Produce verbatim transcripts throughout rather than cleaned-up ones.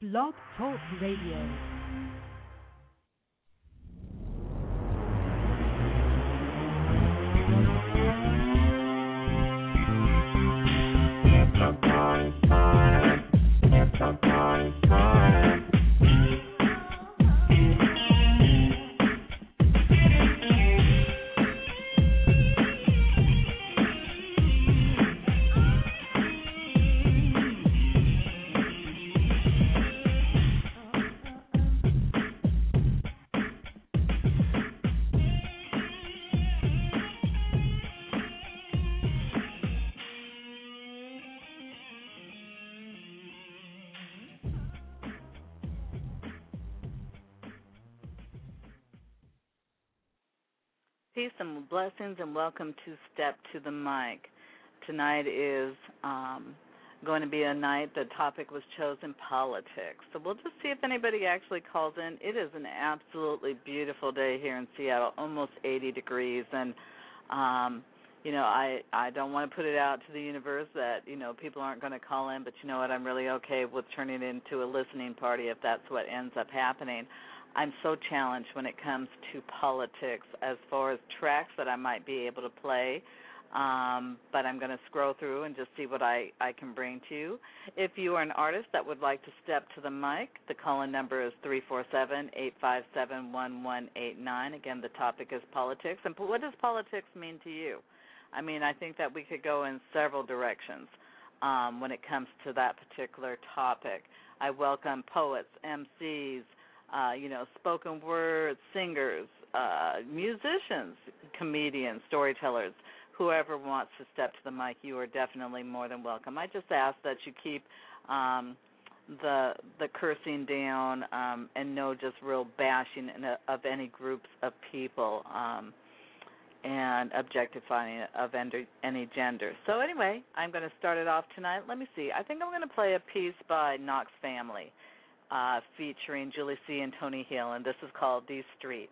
Blog Talk Radio. Peace and blessings, and welcome to Step to the Mic. Tonight is um, going to be a night. The topic was chosen, politics. So we'll just see if anybody actually calls in. It is an absolutely beautiful day here in Seattle, almost eighty degrees, and um, you know, I I don't want to put it out to the universe that you know people aren't going to call in, but you know what? I'm really okay with turning it into a listening party if that's what ends up happening. I'm so challenged when it comes to politics as far as tracks that I might be able to play, um, but I'm going to scroll through and just see what I, I can bring to you. If you are an artist that would like to step to the mic, the call-in number is three four seven, eight five seven, one one eight nine. Again, the topic is politics. And what does politics mean to you? I mean, I think that we could go in several directions um, when it comes to that particular topic. I welcome poets, M Cs, Uh, you know, spoken word singers, uh, musicians, comedians, storytellers, whoever wants to step to the mic, you are definitely more than welcome. I just ask that you keep um, the the cursing down um, and no just real bashing in a, of any groups of people um, and objectifying of any gender. So anyway, I'm going to start it off tonight. Let me see. I think I'm going to play a piece by Knox Family. Uh, featuring Julie C. and Tony Hill, and this is called These Streets.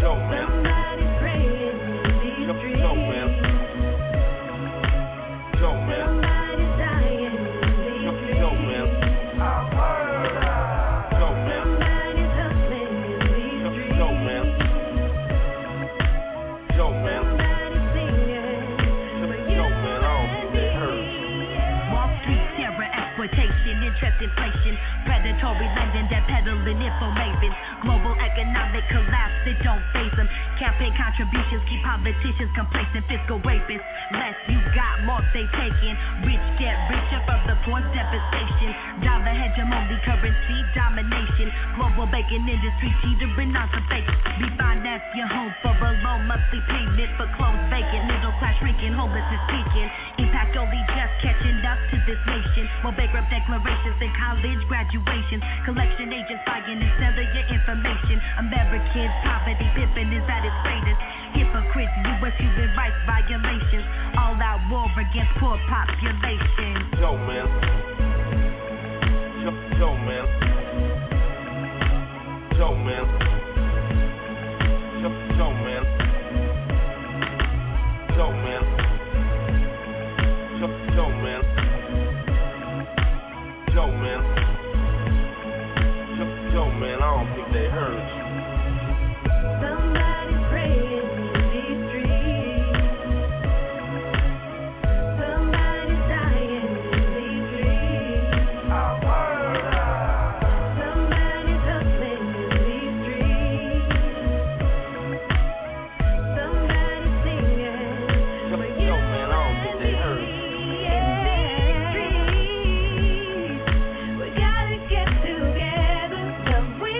Yo, man. Somebody's praying in these streets. Yo, man. Yo, man. Somebody's dying in these streets. Yo, man. I've heard that. Yo, man. Somebody's hustling in these streets. Yo, man. Yo, man. Somebody's singing. Yo, man, I don't think they heard. Wall Street terror, exploitation, interest, inflation, predatory lending, that peddling information. Global economic collapse, it don't faze them. Campaign contributions keep politicians complacent, fiscal rapists. Less you got, more they taking. Rich get richer from the poor's devastation. Dollar hegemony, currency domination. Global banking industry teetering on some fake. Refinance your home for a low monthly payment for clothes vacant. Middle class shrinking, homelessness peaking. Impact only just catching up to this nation. More bankrupt declarations than college graduations. Collection agents buying and selling your information. American poverty pimping is at its greatest. Hypocrites, U S human rights violations. All out war against poor population. Yo, man. Yo, yo, man. Yo, man. Yo, yo, man. Yo, man. Yo, yo, man. Yo, man. Yo, yo, man, I don't think they heard you. Somebody's praying in these streets. Somebody's dying in these streets. I've heard that. Somebody's hustling in these streets. Somebody's singing. Yo, yo, man, I don't think they heard you. We gotta get together, some we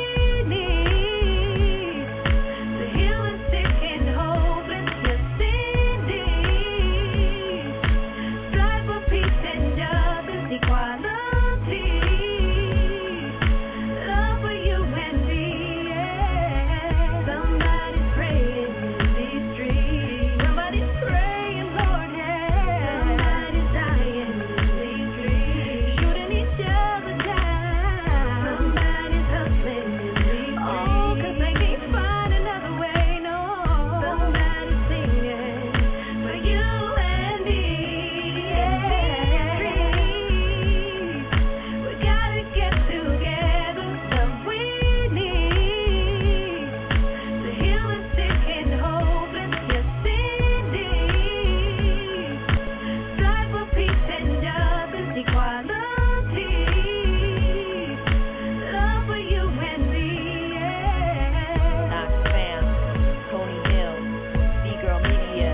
need to heal the sick and hopeless, just indeed. Strive for peace and justice, equality, love for you and me. Yeah. Somebody's praying in these streets. Somebody's praying, Lord. Yeah. Somebody's dying in these streets, shooting each other down. Somebody's hustling in these streets. Oh, 'cause they can't find another way, no. Somebody's singing for you and me. Yeah. We gotta get together, some we need to heal the sick and hopeless, just indeed. Strive for peace and justice, equality, love for you and me. Yeah. Knox Fam, Tony Hill, B-Girl Media.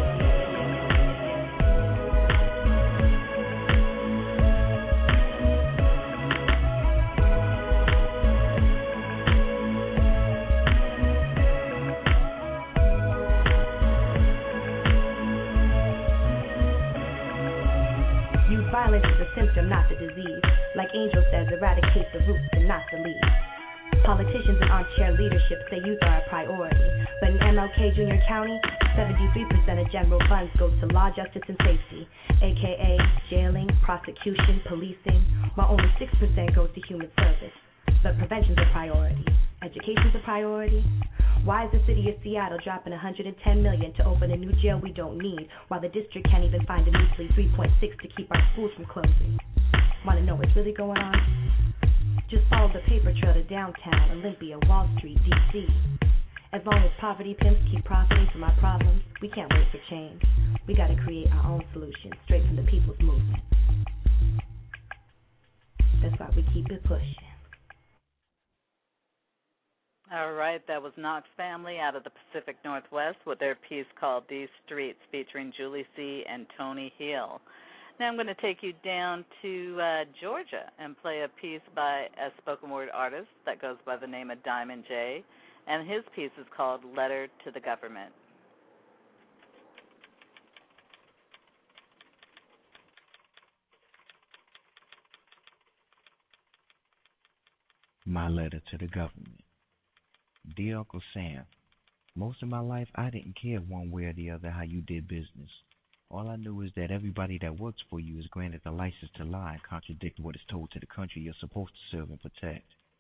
Youth violence is a symptom, not the disease. Like Angel says, eradicate the roots and not the leaves. Politicians in armchair leadership say youth are a priority. But in M L K Junior County, seventy-three percent of general funds goes to law, justice, and safety, aka jailing, prosecution, policing, while only six percent goes to human service. But prevention's a priority. Education's a priority. Why is the city of Seattle dropping one hundred ten million dollars to open a new jail we don't need, while the district can't even find a measly three point six to keep our schools from closing? Want to know what's really going on? Just follow the paper trail to downtown, Olympia, Wall Street, D C. As long as poverty pimps keep profiting from our problems, we can't wait for change. We got to create our own solution, straight from the people's movement. That's why we keep it pushing. All right, that was Knox Family out of the Pacific Northwest with their piece called These Streets, featuring Julie C. and Tony Hill. Now I'm going to take you down to uh, Georgia and play a piece by a spoken word artist that goes by the name of Diamond J, and his piece is called Letter to the Government. My letter to the government. Dear Uncle Sam, most of my life I didn't care one way or the other how you did business. All I knew is that everybody that works for you is granted the license to lie and contradict what is told to the country you're supposed to serve and protect.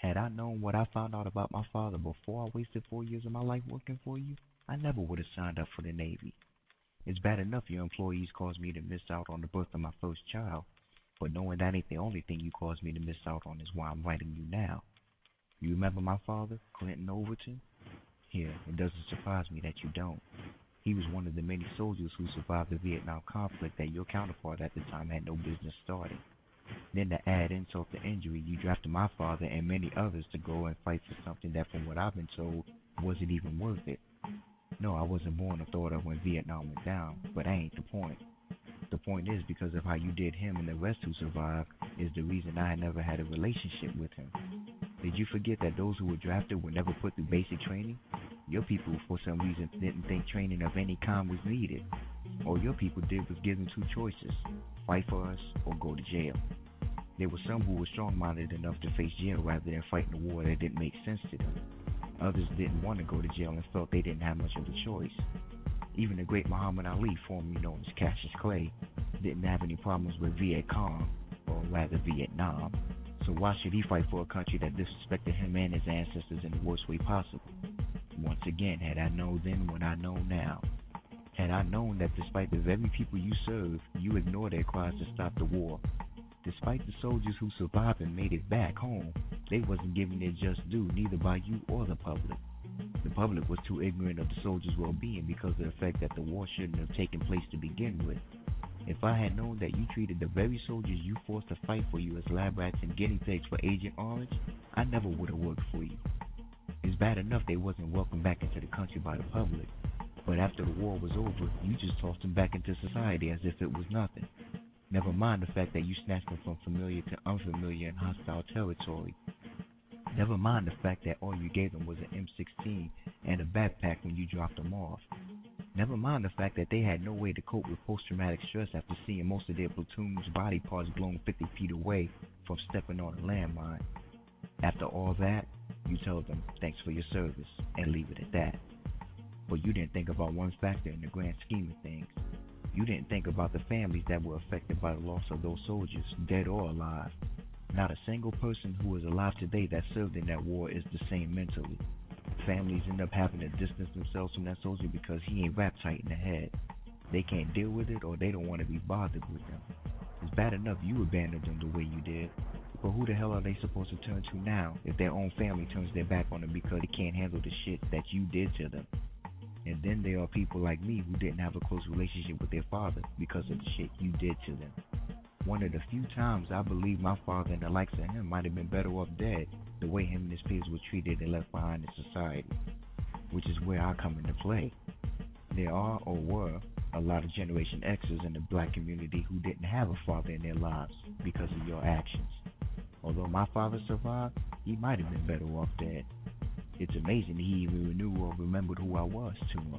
Had I known what I found out about my father before I wasted four years of my life working for you, I never would have signed up for the Navy. It's bad enough your employees caused me to miss out on the birth of my first child, but knowing that ain't the only thing you caused me to miss out on is why I'm writing you now. You remember my father, Clinton Overton? Yeah, it doesn't surprise me that you don't. He was one of the many soldiers who survived the Vietnam conflict that your counterpart at the time had no business starting. Then to add insult to injury, you drafted my father and many others to go and fight for something that, from what I've been told, wasn't even worth it. No, I wasn't born or thought of when Vietnam went down, but that ain't the point. The point is, because of how you did him and the rest who survived, is the reason I had never had a relationship with him. Did you forget that those who were drafted were never put through basic training? Your people, for some reason, didn't think training of any kind was needed. All your people did was give them two choices, fight for us or go to jail. There were some who were strong-minded enough to face jail rather than fighting a war that didn't make sense to them. Others didn't want to go to jail and felt they didn't have much of a choice. Even the great Muhammad Ali, formerly known as Cassius Clay, didn't have any problems with Viet Cong, or rather Vietnam, so why should he fight for a country that disrespected him and his ancestors in the worst way possible? Once again, had I known then what I know now, had I known that despite the very people you serve, you ignored their cries to stop the war, despite the soldiers who survived and made it back home, they wasn't given their just due, neither by you or the public. The public was too ignorant of the soldiers' well-being because of the fact that the war shouldn't have taken place to begin with. If I had known that you treated the very soldiers you forced to fight for you as lab rats and guinea pigs for Agent Orange, I never would have worked for you. It's bad enough they wasn't welcomed back into the country by the public, but after the war was over, you just tossed them back into society as if it was nothing. Never mind the fact that you snatched them from familiar to unfamiliar and hostile territory. Never mind the fact that all you gave them was an M sixteen and a backpack when you dropped them off. Never mind the fact that they had no way to cope with post-traumatic stress after seeing most of their platoon's body parts blown fifty feet away from stepping on a landmine. After all that, you tell them thanks for your service and leave it at that. But you didn't think about one factor in the grand scheme of things. You didn't think about the families that were affected by the loss of those soldiers, dead or alive. Not a single person who is alive today that served in that war is the same mentally. Families end up having to distance themselves from that soldier because he ain't wrapped tight in the head. They can't deal with it or they don't want to be bothered with them. It's bad enough you abandoned them the way you did, but who the hell are they supposed to turn to now if their own family turns their back on them because they can't handle the shit that you did to them? And then there are people like me who didn't have a close relationship with their father because of the shit you did to them. One of the few times I believe my father and the likes of him might have been better off dead, the way him and his peers were treated and left behind in society, which is where I come into play. There are, or were, a lot of Generation Xers in the black community who didn't have a father in their lives because of your actions. Although my father survived, he might have been better off dead. It's amazing he even knew or remembered who I was to him.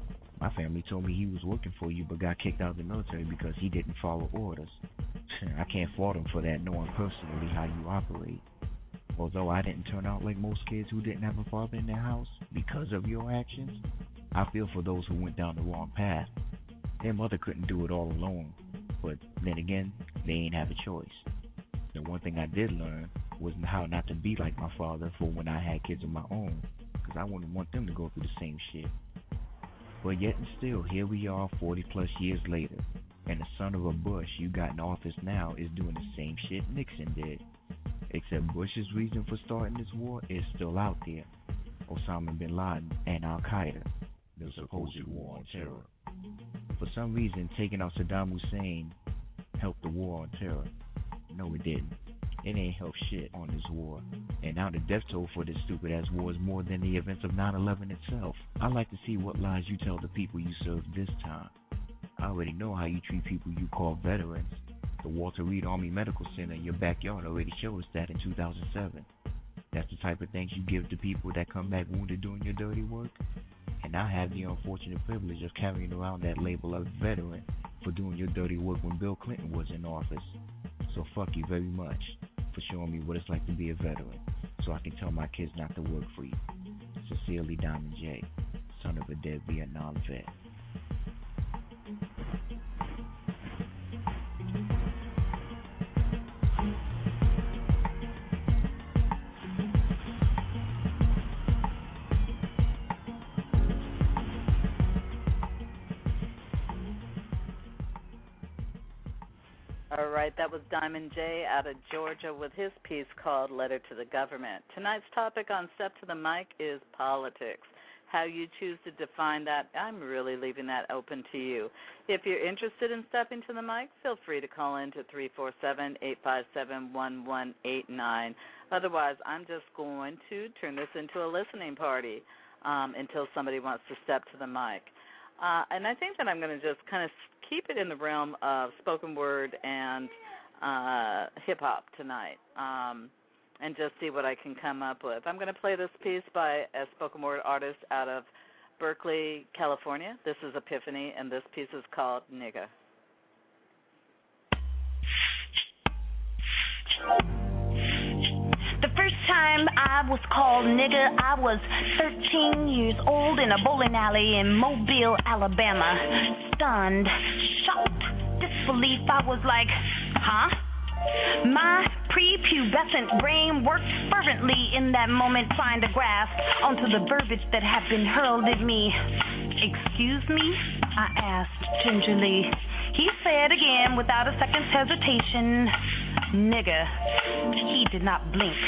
My family told me he was working for you but got kicked out of the military because he didn't follow orders. I can't fault him for that, knowing personally how you operate. Although I didn't turn out like most kids who didn't have a father in their house because of your actions, I feel for those who went down the wrong path. Their mother couldn't do it all alone, but then again, they ain't have a choice. The one thing I did learn was how not to be like my father for when I had kids of my own, because I wouldn't want them to go through the same shit. But yet and still, here we are forty plus years later, and the son of a Bush you got in office now is doing the same shit Nixon did. Except Bush's reason for starting this war is still out there. Osama bin Laden and Al-Qaeda, the supposed war on terror. For some reason, taking out Saddam Hussein helped the war on terror. No, it didn't. It ain't helped shit on this war. And now the death toll for this stupid-ass war is more than the events of nine eleven itself. I'd like to see what lies you tell the people you serve this time. I already know how you treat people you call veterans. The Walter Reed Army Medical Center in your backyard already showed us that in two thousand seven. That's the type of things you give to people that come back wounded doing your dirty work. And I have the unfortunate privilege of carrying around that label of veteran for doing your dirty work when Bill Clinton was in office. So fuck you very much for showing me what it's like to be a veteran, so I can tell my kids not to work for you. Sincerely, Diamond J, son of a dead Vietnam vet. All right, that was Diamond J out of Georgia with his piece called Letter to the Government. Tonight's topic on Step to the Mic is politics. How you choose to define that, I'm really leaving that open to you. If you're interested in stepping to the mic, feel free to call in to three four seven, eight five seven, one one eight nine. Otherwise, I'm just going to turn this into a listening party um, until somebody wants to step to the mic. Uh, and I think that I'm going to just kind of keep it in the realm of spoken word and uh, hip-hop tonight. Um and just see what I can come up with. I'm going to play this piece by a spoken word artist out of Berkeley, California. This is Epiphany, and this piece is called Nigga. The first time I was called nigga, I was thirteen years old in a bowling alley in Mobile, Alabama. Stunned, shocked, disbelief, I was like, huh? My prepubescent brain worked fervently in that moment, trying to grasp onto the verbiage that had been hurled at me. Excuse me? I asked gingerly. He said again without a second's hesitation, nigga. He did not blink.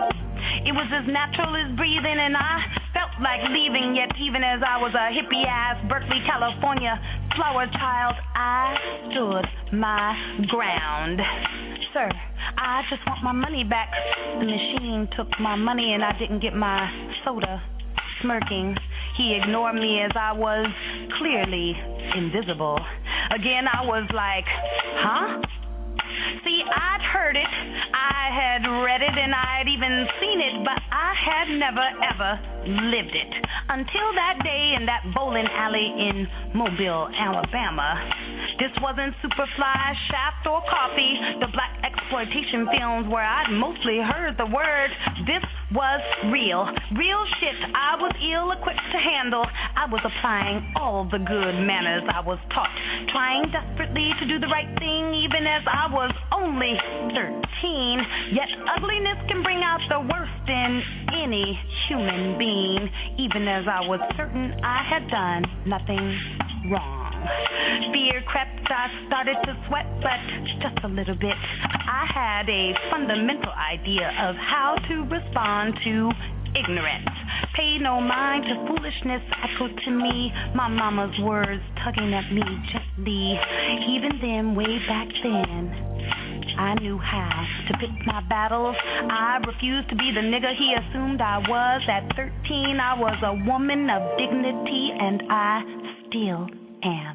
It was as natural as breathing, and I felt like leaving, yet even as I was a hippie-ass Berkeley, California flower child, I stood my ground. Sir, I just want my money back. The machine took my money and I didn't get my soda. Smirking, he ignored me as I was clearly invisible. Again, I was like, huh? See, I'd heard it, I had read it, and I had even seen it, but I had never, ever lived it. Until that day in that bowling alley in Mobile, Alabama. This wasn't Superfly, Shaft, or Coffee, the black exploitation films where I'd mostly heard the word. This was real. Real shit I was ill-equipped to handle. I was applying all the good manners I was taught, trying desperately to do the right thing even as I was only thirteen. Yet ugliness can bring out the worst in any human being, even as I was certain I had done nothing wrong. Fear crept, I started to sweat, but just a little bit. I had a fundamental idea of how to respond to ignorance. Pay no mind to foolishness echoed to me, my mama's words tugging at me gently. Even then, way back then, I knew how to pick my battles. I refused to be the nigga he assumed I was. At thirteen, I was a woman of dignity, and I still am.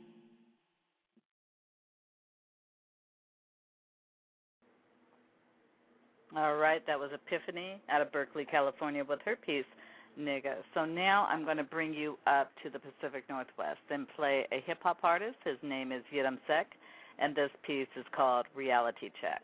All right, that was Epiphany out of Berkeley, California with her piece, Nigga. So now I'm going to bring you up to the Pacific Northwest and play a hip-hop artist. His name is Yidam Sek, and this piece is called Reality Check.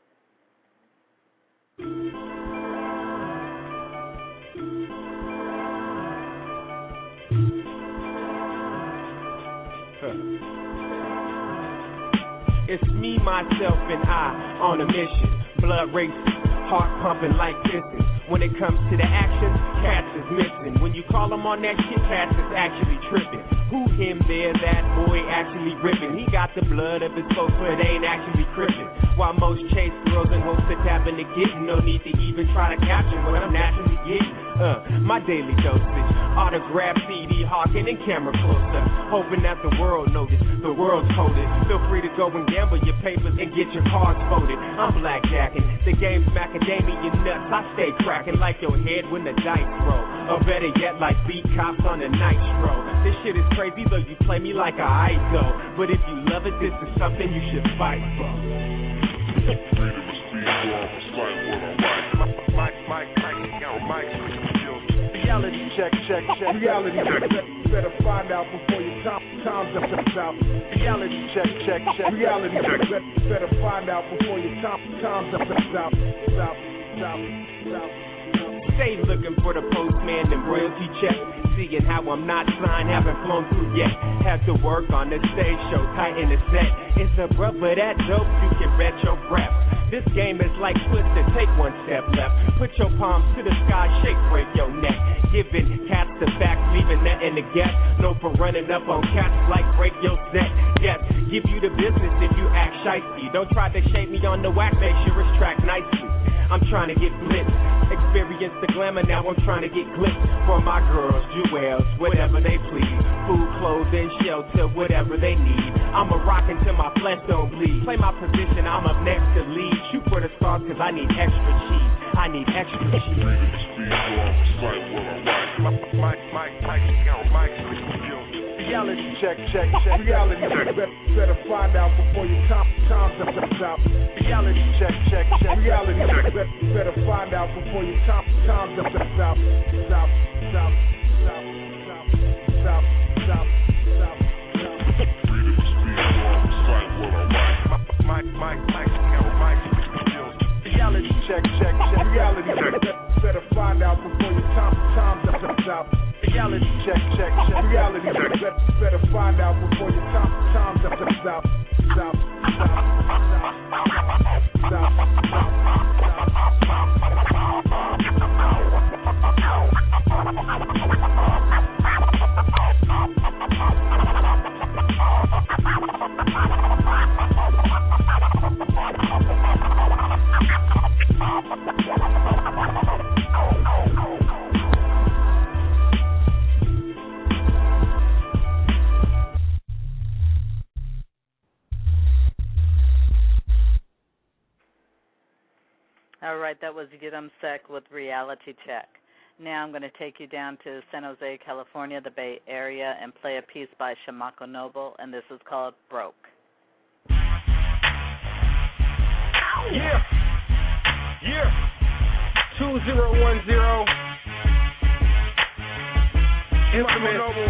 It's me, myself, and I on a mission. Blood racing, heart pumping like pistons. When it comes to the action, Cats is missing. When you call him on that shit, Cats is actually tripping. Who, him, there, that boy actually ripping. He got the blood of his folks, but ain't actually crippin'. While most chase girls in hopes of tapping to getting, no need to even try to capture what I'm naturally getting. Uh, my daily dosage, autograph, C D, hawking, and camera closer. Hoping that the world notice, the world's coded. Feel free to go and gamble your papers and get your cards voted. I'm blackjacking, the game's macadamia nuts. I stay cracking like your head when the dice roll. Or better yet, like beat cops on the nitro. This shit is crazy, though you play me like a idol. But if you love it, this is something you should fight for. Reality check, check, check. Reality check. Better find out before your time time's up out. Reality check, check, check. Reality check. Better find out before your time time's up out. Stop, stop, stop. Stay looking for the postman and royalty check. Seeing how I'm not signed, haven't flown through yet. Have to work on the stage show, tighten the set. It's a brother that dope, you can bet your breath. This game is like Twister, take one step left. Put your palms to the sky, shake, break your neck. Giving cats the facts, leaving that in the gap. No for running up on cats like break your neck. Yes, give you the business if you act shicey. Don't try to shape me on the whack, make sure it's tracked nicely. I'm trying to get blitzed, experience the glamour, now I'm trying to get glimpsed for my girls, jewels, whatever they please. Food, clothes, and shelter, whatever they need. I'ma rock until my flesh don't bleed. Play my position, I'm up next to lead. Shoot for the stars, cause I need extra cheese. I need extra cheese. Reality check, check, check. Reality check. Better, better find out before your time, time's up, up, up. Reality check, check, check. Reality check. Better, better find out before your time, time's up, up, up. Stop, stop, stop, stop, stop, stop, stop. Freedom of speech, recite what I write. Mike, Mike, Mike, Mike. Reality check, check, check. Reality check. Better find out before your time, time's up, up, up. Reality check, check, check. Reality check. Better, better find out before your time, time's up, up, stop, stop, stop, stop, stop, All right, that was Get 'em Sec with Reality Check. Now I'm going to take you down to San Jose, California, the Bay Area, and play a piece by Shamako Noble, and this is called Broke. Yeah, yeah, two zero one zero, Infamous Noble,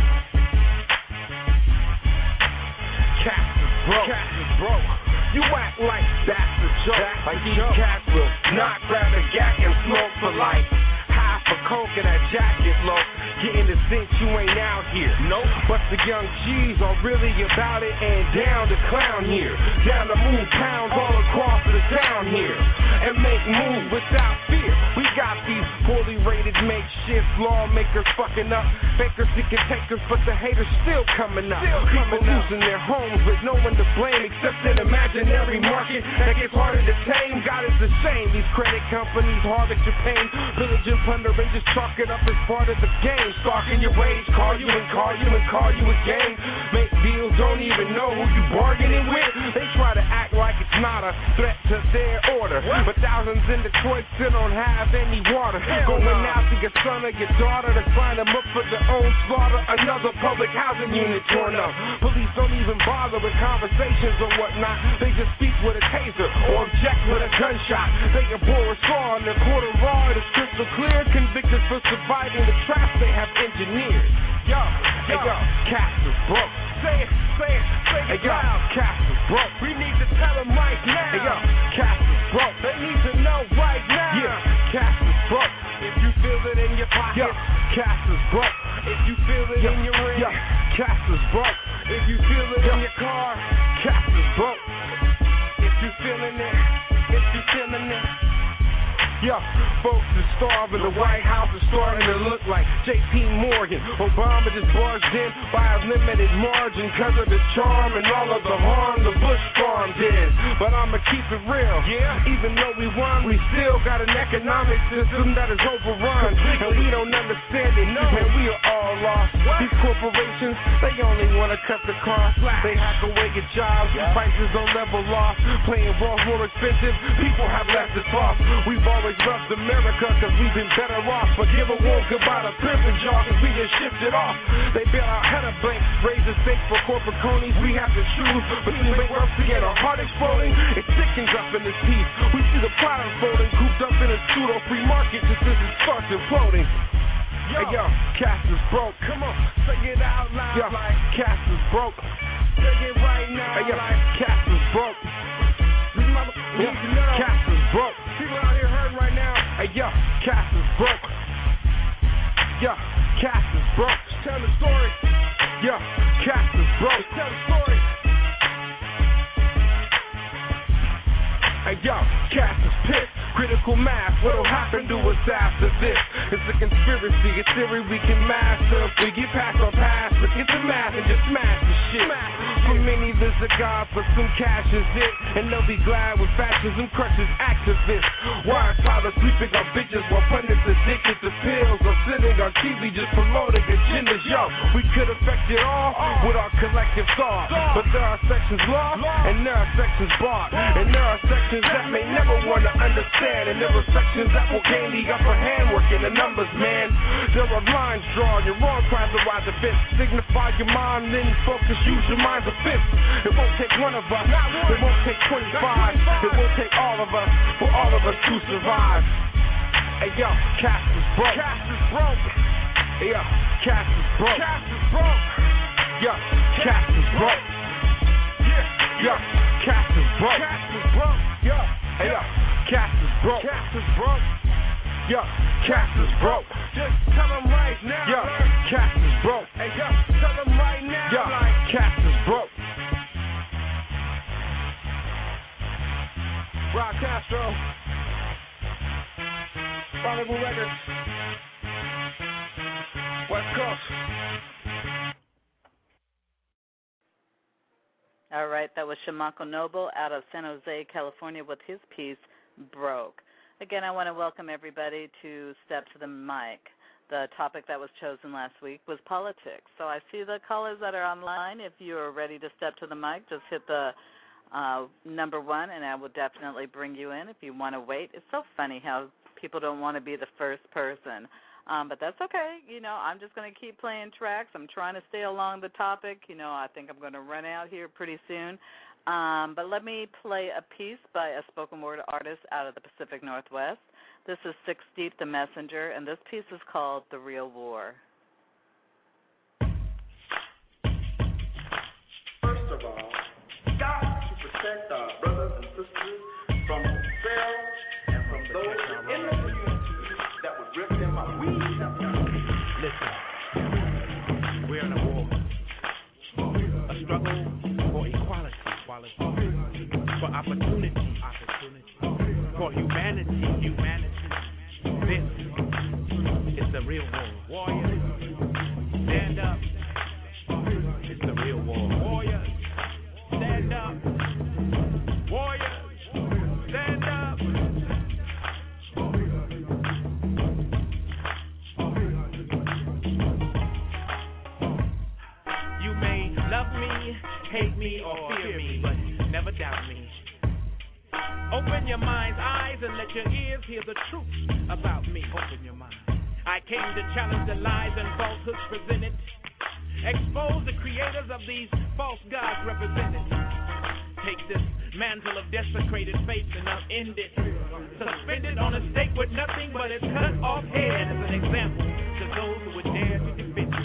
Cats is broke, Cats is broke. You act like that's a joke, that's like these joke. Cats will not grab the gat and smoke for life. Half a coke and that jacket low. Getting the sense you ain't out here. Nope. But the young G's are really about it and down to clown here. Down to move pounds all across the town here. And make moves without fear. We got these poorly rated makeshift lawmakers fucking up. Bakers seeking takers, but the haters still coming up. Still People coming losing up. Their homes with no one to blame except an imaginary market that gets harder to tame. God is the shame. These credit companies hard at your pain. Village and plunder and just chalk it up as part of the game. Stalking your wage, call you and call you and call you again. Make deals, don't even know who you bargaining with. They try to act like it's not a threat to their order. But thousands in Detroit still don't have any water. Hell Going no. out to your son or your daughter to sign them up for their own slaughter. Another public housing unit torn up. Police don't even bother with conversations or whatnot. They just speak with a taser or object with a gunshot. They can bore a saw on their quarter raw. It is crystal clear. Convicted for surviving the traps they have engineered. Yo, hey yo, Cats is broke. Say it, say it, say it hey, yo, loud. Cats is broke. We need to tell them right now. Hey yo, Cats is broke. They need to know right now. Yeah, Cats is broke. If you feel it in your pocket, yo, Cats is broke. If you feel it yo, in your ring, yo, Cats is broke. If you feel it yo, in your car, Cats is broke. If you feeling it, if you feeling it. Yo, folks are starving. The White House is starting to look like J P Morgan. Obama just barged in by a limited margin because of the charm and all of the harm the Bush farm did. But I'ma keep it real. Yeah. Even though we won, we still got an economic system that is overrun. And we don't understand it. No. And we are all lost. What? These corporations, they only want to cut the cost. They hack away your jobs. Yeah. Prices don't level off. Playing ball's more expensive. People have less to toss. We've always loved America cause we've been better off. But give a war goodbye to privilege, y'all, cause we just shifted off. They bail our head of blanks, raise the stakes for corporate cronies. We have to choose between bankruptcy to get our heart exploding. It thickens up in this piece. We see the product folding, cooped up in a pseudo-free market just as it starts imploding. Yo, hey, yo, Cats is broke. Come on, say it out loud. Yo, like Cats is broke. Say it right now. Hey, yo, like Cats is broke. These mother- yeah, Cats is broke. People out here hurting right now. Hey, yo, Cats is broke. Yo, Cats is broke. Just tell the story. Yo, Cats is broke. Just tell the story. Hey, yo, Cats pass on pass, but get the math and just smash the shit. For many, there's a God, for some cash is it. And they'll be glad with fascism crushes activists. Why fathers sleeping on bitches while pundits addicted to pills or sitting on T V just promoting agendas. Yo, we could affect it all with our collective thought. But there are sections lost and there are sections bought. And there are sections that may never want to understand. And there are sections that will gain the upper hand working the numbers, man. There are lines drawn, your wrong crimes will rise a bit. Signify your mind, then focus, use your mind's a fist. It won't take one of us, it won't take twenty-five. It won't take all of us, for all of us to survive. Hey yo, Cass is broke. Cass is broke. Hey yo, Cass is broke. Cass is broke. Yo, Cass is broke. Yeah, yo, Cass is broke. Cass is broke. Yo, hey yo, Cass is broke. Cass is broke. Yo, Cass is broke. Just tell them right now. Yo, Cass is broke. Hey yo, tell them right now. Yo, Cass is broke. Rock Castro, Rendezvous Records, West Coast. All right, that was Shamako Noble out of San Jose, California, with his piece, Broke. Again, I want to welcome everybody to Step to the Mic. The topic that was chosen last week was politics. So I see the callers that are online. If you are ready to step to the mic, just hit the uh, number one, and I will definitely bring you in. If you want to wait, it's so funny how people don't want to be the first person. Um, but that's okay. You know, I'm just going to keep playing tracks. I'm trying to stay along the topic. You know, I think I'm going to run out here pretty soon. Um, but let me play a piece by a spoken word artist out of the Pacific Northwest. This is Six Deep, the Messenger, and this piece is called The Real War. First of all, got to protect our brothers and sisters from themselves and from those in the community that would rip them up. We have to listen. We're in a war, a struggle for equality, equality, for opportunity, opportunity, for humanity, humanity. This is the real war. Warriors, stand up. It's the real war. Warriors, stand up. Warriors, stand up. You may love me, hate me, or fear me, but never doubt me. Open your mind's eyes and let your ears hear the truth about me. Open your mind. I came to challenge the lies and falsehoods presented. Expose the creators of these false gods represented. Take this mantle of desecrated faith and upend it. Suspend it on a stake with nothing but its cut off head as an example to those who would dare to defend it.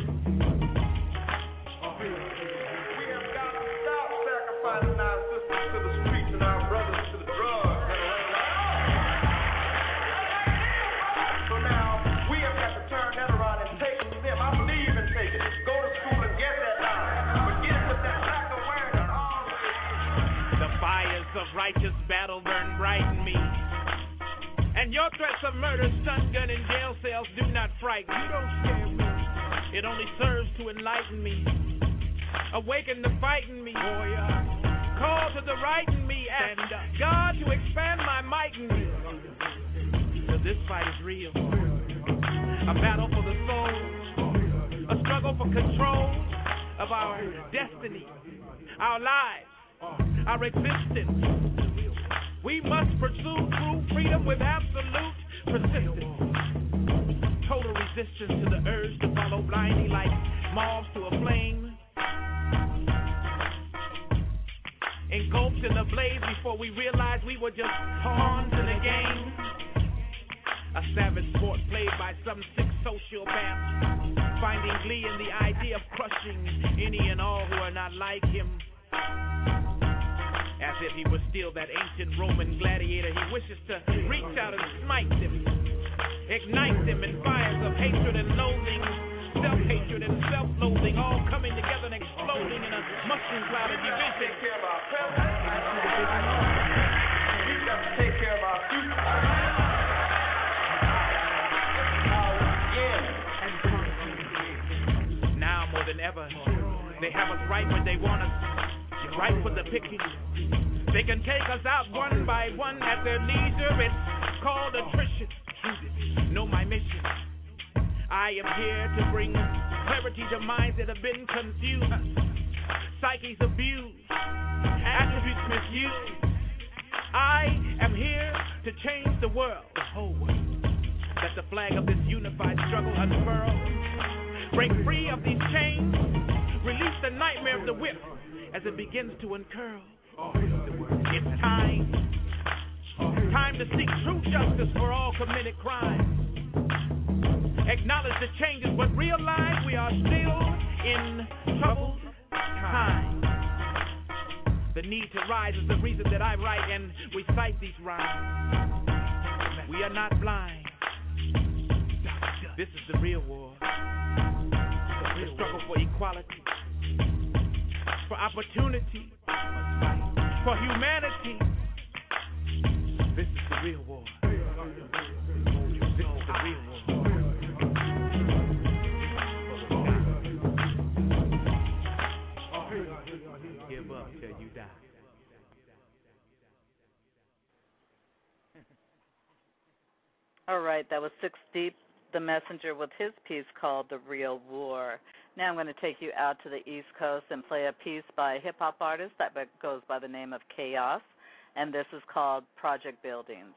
We have got to stop sacrificing our sisters to the streets and our brothers to the drugs. So now we have got to turn that around and take it to them. I believe in taking it. Go to school and get that knowledge. But get it with that black awareness. The fires of righteous battle burn bright in me. And your threats of murder, stun gun, and jail cells do not frighten me. You don't scare me. It only serves to enlighten me. Awaken the fight in me. Warrior. Call to the right in me. Ask God to expand my might in me. So this fight is real. A battle for the soul. A struggle for control of our destiny, our lives, our existence. We must pursue true freedom with absolute persistence. Total resistance to the urge to follow blindly like moths to a flame. Engulfed in the blaze before we realized we were just pawns in the game. A savage sport played by some sick sociopath, finding glee in the idea of crushing any and all who are not like him. As if he was still that ancient Roman gladiator, he wishes to reach out and smite them, ignite them in fires of hatred and loathing, self-hatred and self-loathing, all coming together and exploding in a mushroom cloud of division. Take care of our present. We've got to take care of our future. than ever. They have us right when they want us right for the picking. They can take us out one by one at their leisure. It's called attrition. Know my mission. I am here to bring clarity to minds that have been confused, psyches abused, attributes misused. I am here to change the world, the whole world. Let the flag of this unified struggle unfurl. Break free of these chains. Release the nightmare of the whip as it begins to uncurl. It's time. Time to seek true justice for all committed crimes. Acknowledge the changes, but realize we are still in troubled times. The need to rise is the reason that I write and recite these rhymes. We are not blind. This is the real war. The struggle for equality, for opportunity, for humanity. This is the real war. This is the real war. Give up till you die. All right, that was Six Deep, the Messenger, with his piece called The Real War. Now I'm going to take you out to the East Coast and play a piece by a hip-hop artist that goes by the name of Chaos, and this is called Project Buildings.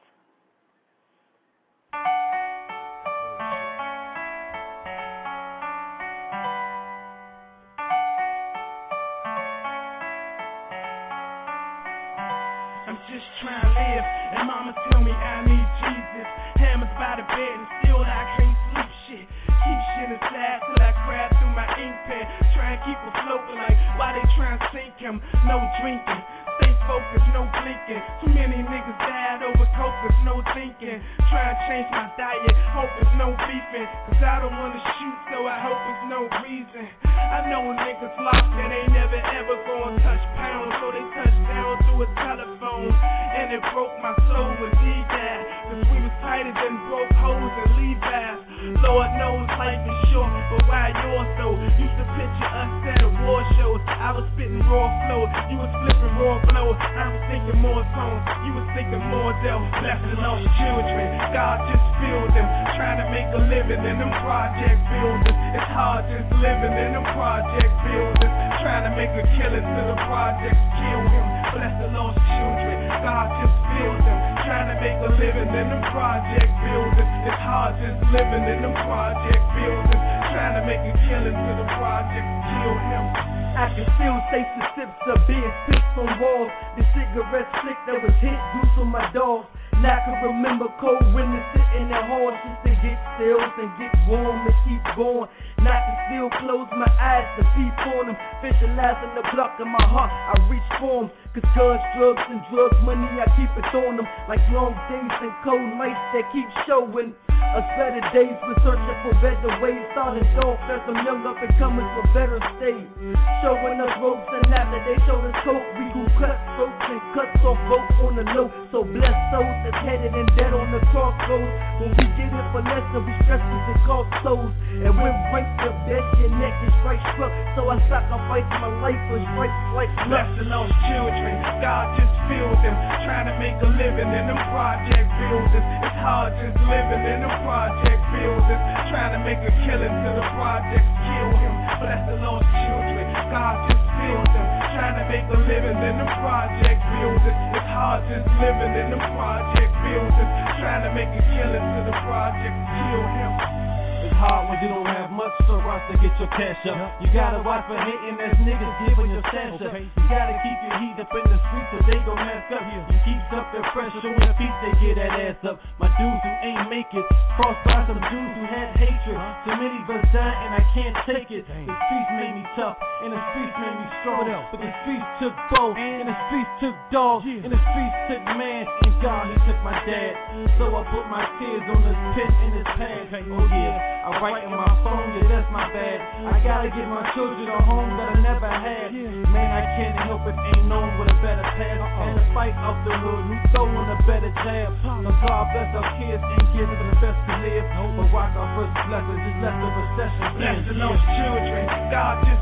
I'm just trying to live, and mama tell me I need Jesus. Hammers by the bed, and still I can't sleep shit. Keep shit inside till I cry through my ink pen. Try and keep afloat, but like, why they try and sink him? No drinking, stay focused, no blinking. Too many niggas died over copers, no thinking. Try and change my diet, hope it's no beefing. Cause I don't wanna shoot, so I hope it's no reason. I know niggas lost and they never ever gonna touch pounds, so they touch down through a telephone. And it broke my soul when he died. Cause we was tighter than broke hoes and Levi's. Lord knows life is short, but why yours though? Used to picture us at a war shows. I was spitting raw flow, you was flipping raw flow. I was thinking more songs, you was thinking more dough. Blessing lost children, God just filled them. Trying to make a living in them project buildings. It's hard just living in them project buildings. Trying to make a killing till the projects kill him. Bless the lost children, God just filled them. Trying to make a living in them project buildings. It's hard just living in them project buildings. Trying to make a killing till the projects kill him. I can still taste the sips of beers picked on walls. The cigarette stick that was hit goose on my dogs. Now I can remember cold winters sitting in halls just to get stills and get warm and keep going. Not to still close my eyes to peep on them. Visualizing the block in my heart, I reach for them. Cause guns, drugs, and drugs, money, I keep it on them. Like long days and cold nights that keep showing us better days. We're searching for better ways. Starting off as I'm young up and coming for better state. Showing us ropes and after they showed us coke, we who cut throats and cuts off both on the low. So bless those that's headed and dead on the crossroads. When we get it for less than we stresses and cost souls. And we're right the best, your neck is right struck. So I sacrifice my life for stripes like bless the lost children, God just filled them. Trying to make a living in them project buildings. It's hard just living in them project buildings. Trying to make a killing till the projects kill him. Bless the lost children, God just filled them. Trying to make a living in them project buildings. It's hard just living in them project buildings. Trying to make a killing till the projects kill him. It's hard when you don't have much, so rush to get your cash up. You gotta watch for hating as niggas giving your stash up. You gotta keep your heat up in the streets so they gon' mask up. You keeps up their pressure when the feet they get that ass up. My dudes who ain't make it, crossed by some dudes who had hatred. So many of us died and I can't take it. The streets made me tough and the streets made me strong. But the streets took both and the streets took dogs and the streets took man and God he took my dad. So I put my tears on this pen in his pad. Oh yeah. I write in my phone, yeah, that's my bad. I gotta get my children a home that I never had. Man, I can't help it, ain't known with a better path. And the fight off the hood, who's throwing a better jab. So God bless our kids and give them the best to live. But rock our first blessing, just let the recession bless the lost children, God just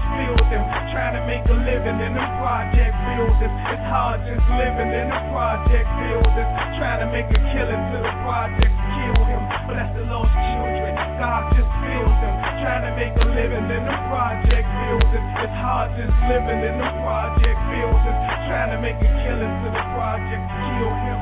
buildings. It's hard just living in the project buildings. Trying to make a killing till the projects kill him. But that's the lost children. God just fills them. Trying to make a living in the project buildings. It's hard just living in the project buildings. Trying to make a killing till the projects kill him.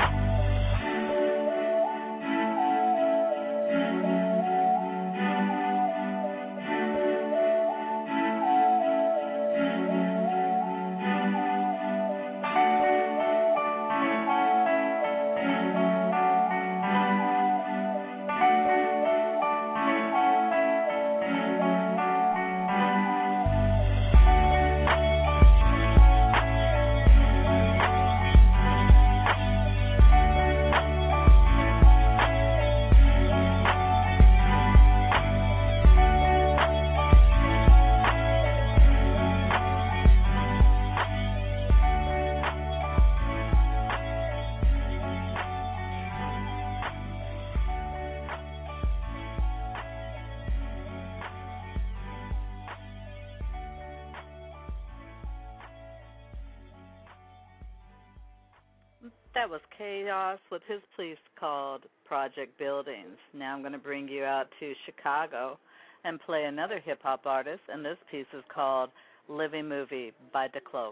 That was Chaos with his piece called Project Buildings. Now I'm going to bring you out to Chicago and play another hip-hop artist, and this piece is called Living Movie by DeCloak.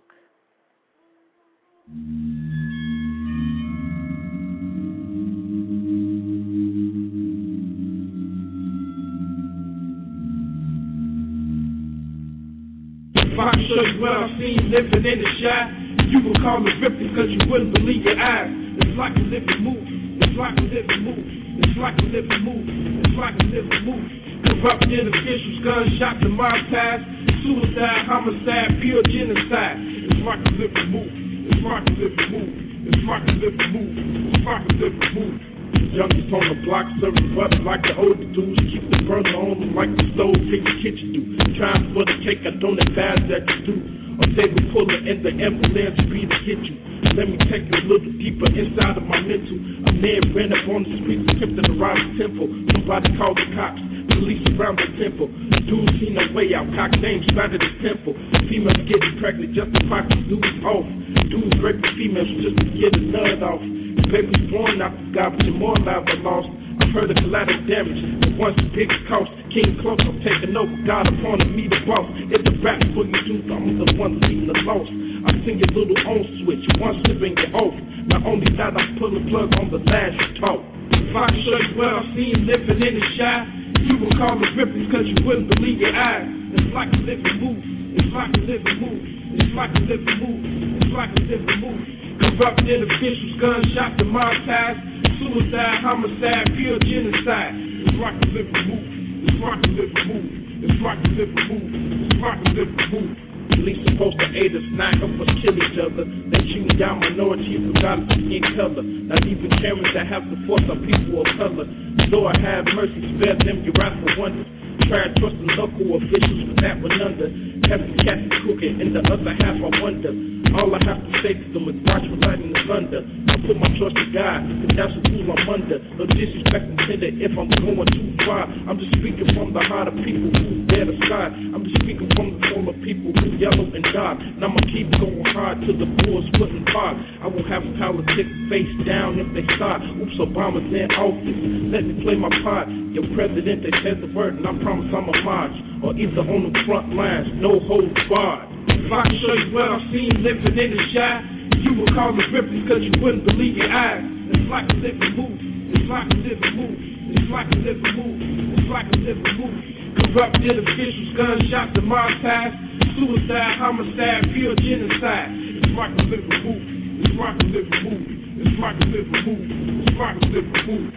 If I show you what I've seen living in the shy, you would call me ripping because you wouldn't believe your eyes. It's like a living movie. It's like a living movie. It's like a living movie. It's like a living movie. Corrupted officials, gunshots, and mob ties, suicide, homicide, pure genocide. It's like a living movie. It's like a living movie. It's like a living movie. It's like a living movie. Youngest on the block serving butter like the older dudes. Keep the burner on them like the stove in your kitchen do. Trying for the cake, I don't advise that you do. Or they will pull it in the ambulance speed to hit you. Let me take you a little deeper inside of my mental. A man ran up on the streets attempting to rob a temple. Somebody called the cops. Police around the temple. Dude seen a way out. Cock names spotted his temple. Females getting pregnant just to pop the dudes off. Dudes raping females just to get a nut off. Babies born out the garbage and more lives are lost. I've heard of collateral damage, but once the biggest cost. King close, I'm taking over. God upon me, the boss. It's the rap for you, dude. I'm the one leading the loss. I sing your little on switch, one slip and get off. Not only that, I'm pulling plug on the last talk. If I can show you what I've seen living in the shy, you would call me ripping because you wouldn't believe your eyes. It's like a living movie. It's like a living movie. It's like a living movie. It's like a living movie. Corrupted officials, gunshots, and mob ties, suicide, homicide, pure genocide. It's like a living movie. It's like a living movie. It's like a living movie. It's like a living movie. Police supposed to aid us, not help us kill each other. They shooting down minorities regardless of skin color. Not even cameras that have to force our people of color. Lord have mercy, spare them your wrathful wonders. Try trusting local officials, but that went under. Half the cats is cooking, and the other half I wonder. All I have to say to them is watch for light in the thunder. I put my trust in God, cause that's the rule I'm under. No disrespect intended if I'm going too far. I'm just speaking from the heart of people who dare to side. I'm just speaking from the soul of people who yellow and dark. And I'ma keep going hard till the bull's putting bar. I won't have politics face down if they start. Oops, Obama's in office. Let me play my part. Your president, they said the word, and I promise I'm a march. Or either on the front lines, no holds barred. If I can show you what I've seen living in the shy, you would call me ripping because you wouldn't believe your eyes. It's like a living movie. It's like a living movie. It's like a living movie. It's like a living movie. Corrupted officials, gunshots, and mob ties, suicide, homicide, pure genocide. It's like a living movie. It's like a living movie. It's like a living movie. It's like a living movie.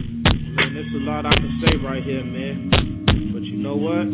Man, there's a lot I can say right here, man. But you know what?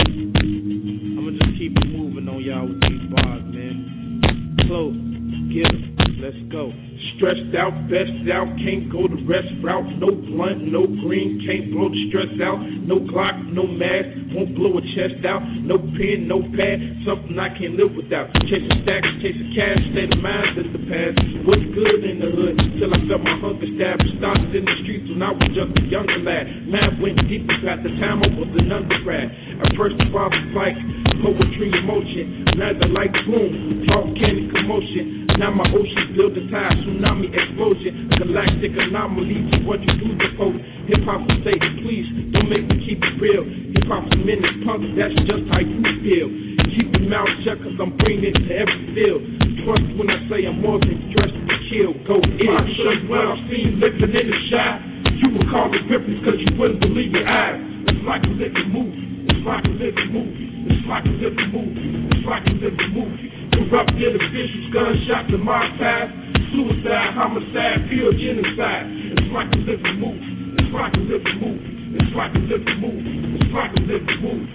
I'ma just keep it moving on y'all with these bars, man. Close, get it, let's go. Stressed out, best out, can't go the rest route. No blunt, no green, can't blow the stress out. No Glock, no mask, won't blow a chest out. No pen, no pad, something I can't live without. Chasing stacks, chasing cash, state of mind in the past. What's good in the hood, till I felt my hunger stab. Started in the streets when I was just a younger lad. Man went deep at the time I was an undergrad. I At first the rhymes was like poetry in motion. Now the lights boom, volcanic commotion. Now my oceans build a tide, tsunami explosion. Galactic anomaly to what you do before. Hip hop will say, please don't make me keep it real. Hip hop for minutes, punk, that's just how you feel. Keep your mouth shut, cause I'm bringing it to every field. Trust when I say I'm more than dressed to kill. Go in. I can show you what I've seen living in the shy. You would call it ripples cause you wouldn't believe your eyes. It's like a living movie. It's like a living movie. It's like a living movie. It's like a living movie. Corrupted officials, gunshots in my past. Suicide, homicide, pure genocide. It's like a living movie. It's like a living movie. It's like a living movie. It's like a living movie.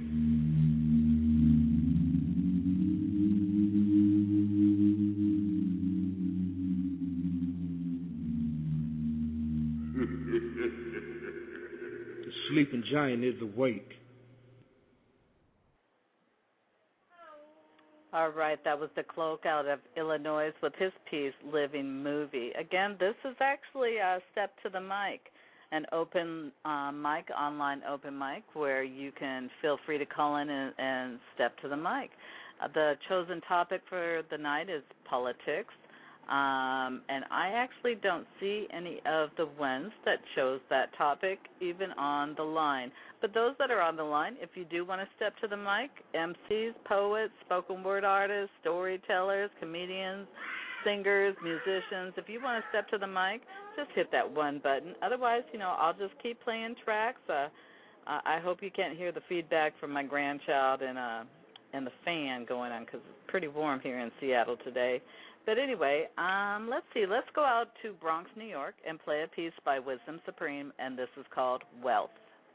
The sleeping giant is awake. All right, that was the Cloak out of Illinois with his piece, Living Movie. Again, this is actually a Step to the Mic, an open uh, mic, online open mic, where you can feel free to call in and, and step to the mic. Uh, the chosen topic for the night is politics, um, and I actually don't see any of the ones that chose that topic even on the line. But those that are on the line, if you do want to step to the mic, M Cs, poets, spoken word artists, storytellers, comedians, singers, musicians, if you want to step to the mic, just hit that one button. Otherwise, you know, I'll just keep playing tracks. Uh, I hope you can't hear the feedback from my grandchild and uh, and the fan going on because it's pretty warm here in Seattle today. But anyway, um, let's see. Let's go out to Bronx, New York, and play a piece by Wisdom Supreme, and this is called Wealth.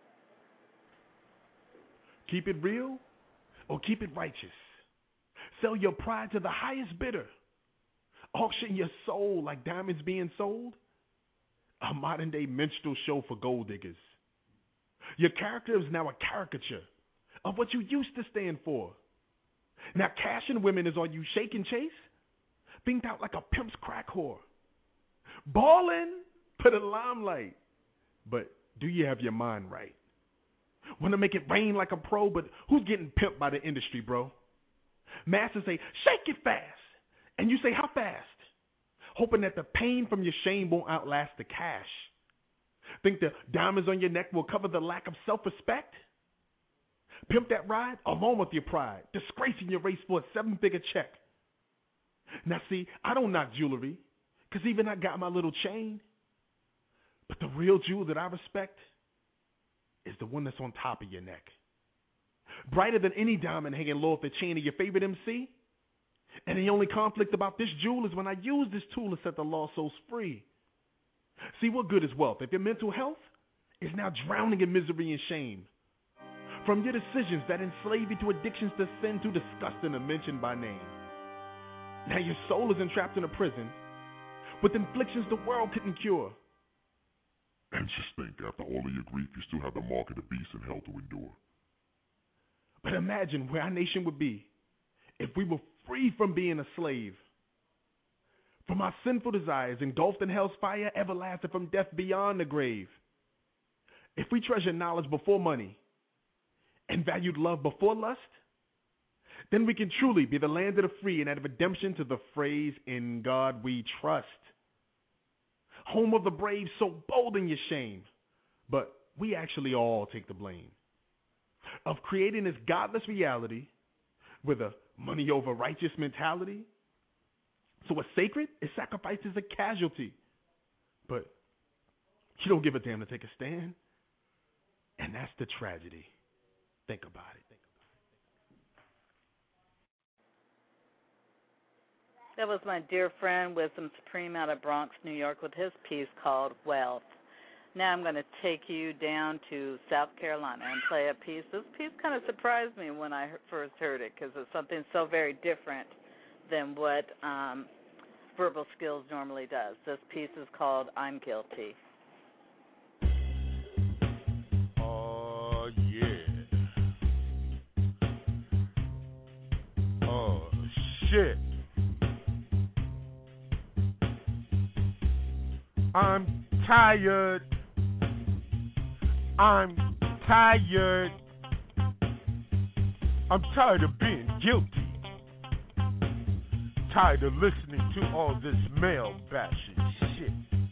Keep it real or keep it righteous. Sell your pride to the highest bidder. Auction your soul like diamonds being sold. A modern-day minstrel show for gold diggers. Your character is now a caricature of what you used to stand for. Now cashing women is all you shake and chase. Thinked out like a pimp's crack whore. Ballin' for the limelight. But do you have your mind right? Want to make it rain like a pro, but who's getting pimped by the industry, bro? Masters say, shake it fast. And you say, how fast? Hoping that the pain from your shame won't outlast the cash. Think the diamonds on your neck will cover the lack of self-respect? Pimp that ride along with your pride, disgracing your race for a seven-figure check. Now see, I don't knock jewelry, because even I got my little chain. But the real jewel that I respect is the one that's on top of your neck. Brighter than any diamond hanging low off the chain of your favorite M C. And the only conflict about this jewel is when I use this tool to set the lost souls free. See, what good is wealth if your mental health is now drowning in misery and shame? From your decisions that enslave you to addictions to sin too disgusting to mention by name. Now your soul is entrapped in a prison with inflictions the world couldn't cure. And just think, after all of your grief, you still have the mark of the beast in hell to endure. But imagine where our nation would be if we were free from being a slave. From our sinful desires, engulfed in hell's fire, everlasting from death beyond the grave. If we treasure knowledge before money and valued love before lust, then we can truly be the land of the free and add redemption to the phrase, in God we trust. Home of the brave, so bold in your shame. But we actually all take the blame of creating this godless reality with a money over righteous mentality. So what's sacred is sacrificed as a casualty. But you don't give a damn to take a stand. And that's the tragedy. Think about it. Think That was my dear friend, Wisdom Supreme out of Bronx, New York, with his piece called Wealth. Now I'm going to take you down to South Carolina and play a piece. This piece kind of surprised me when I first heard it because it's something so very different than what um, Verbal Skills normally does. This piece is called I'm Guilty. Oh, yeah. Oh, shit. I'm tired. I'm tired. I'm tired of being guilty. Tired of listening to all this male bashing shit.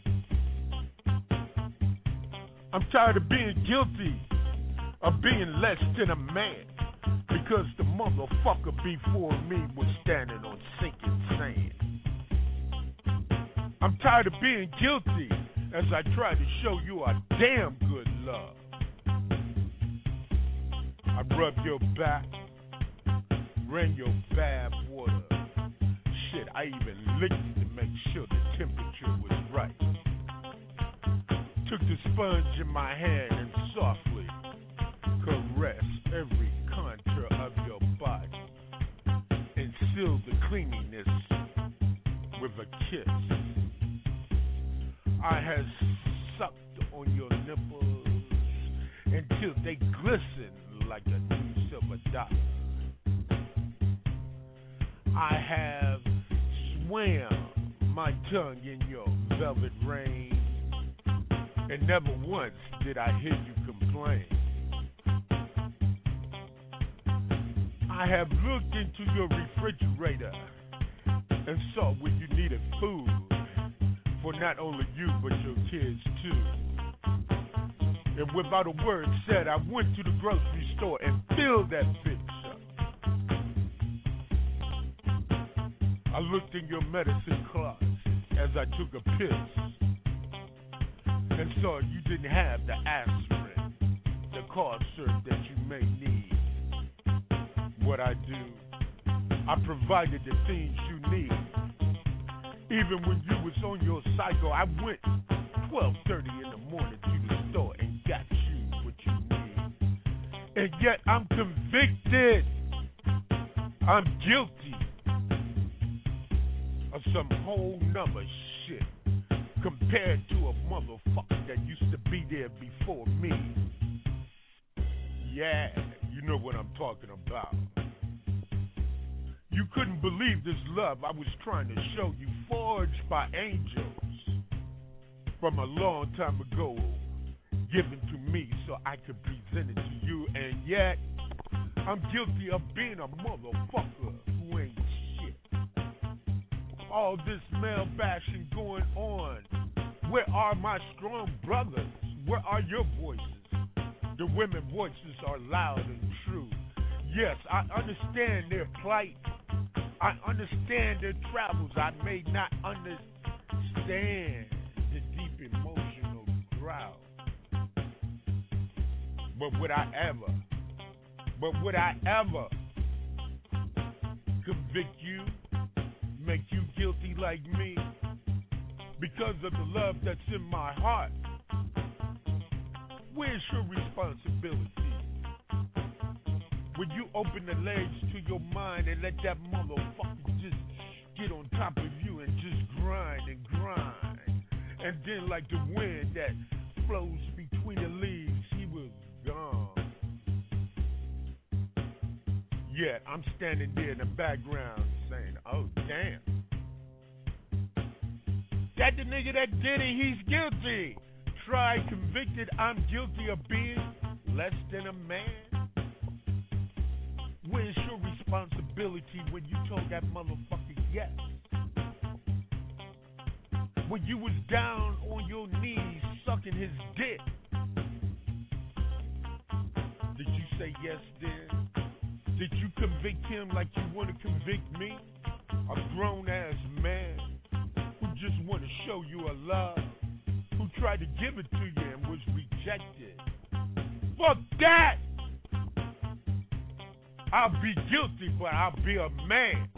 I'm tired of being guilty of being less than a man because the motherfucker before me was standing on sinking sand. I'm tired of being guilty as I try to show you a damn good love. I rubbed your back, ran your bath water. Shit, I even licked it to make sure the temperature was right. Took the sponge in my hand and softly caressed every contour of your body and sealed the cleanliness with a kiss. I had sucked on your nipples until they glistened like a new silver dollar. I have swam my tongue in your velvet rain, and never once did I hear you complain. I have looked into your refrigerator and saw when you needed food for not only you but your kids too. And without a word said, I went to the grocery store and filled that bitch up. I looked in your medicine closet as I took a piss and saw you didn't have the aspirin, the cough syrup that you may need. What I do, I provided the things you need. Even when you was on your cycle, I went twelve thirty in the morning to the store and got you what you need. And yet I'm convicted. I'm guilty of some whole nother shit compared to a motherfucker that used to be there before me. Yeah, you know what I'm talking about. You couldn't believe this love I was trying to show you, forged by angels from a long time ago, given to me so I could present it to you. And yet, I'm guilty of being a motherfucker who ain't shit. All this male bashing going on. Where are my strong brothers? Where are your voices? The women voices are loud and true. Yes, I understand their plight. I understand their travels. I may not understand the deep emotional growl. But would I ever, but would I ever convict you, make you guilty like me, because of the love that's in my heart? Where's your responsibility? When you open the legs to your mind and let that motherfucker just get on top of you and just grind and grind. And then like the wind that flows between the leaves, he was gone. Yet I'm standing there in the background saying, oh damn. That the nigga that did it, he's guilty. Tried, convicted, I'm guilty of being less than a man. Where's your responsibility when you told that motherfucker yes? When you was down on your knees sucking his dick, did you say yes then? Did you convict him like you want to convict me? A grown-ass man who just want to show you a love, who tried to give it to you and was rejected. Fuck that! I'll be guilty, but I'll be a man.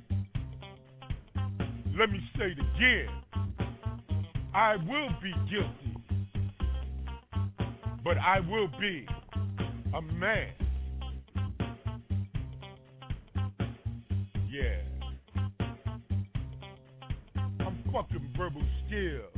Let me say it again. I will be guilty, but I will be a man. Yeah. I'm fucking verbal skills.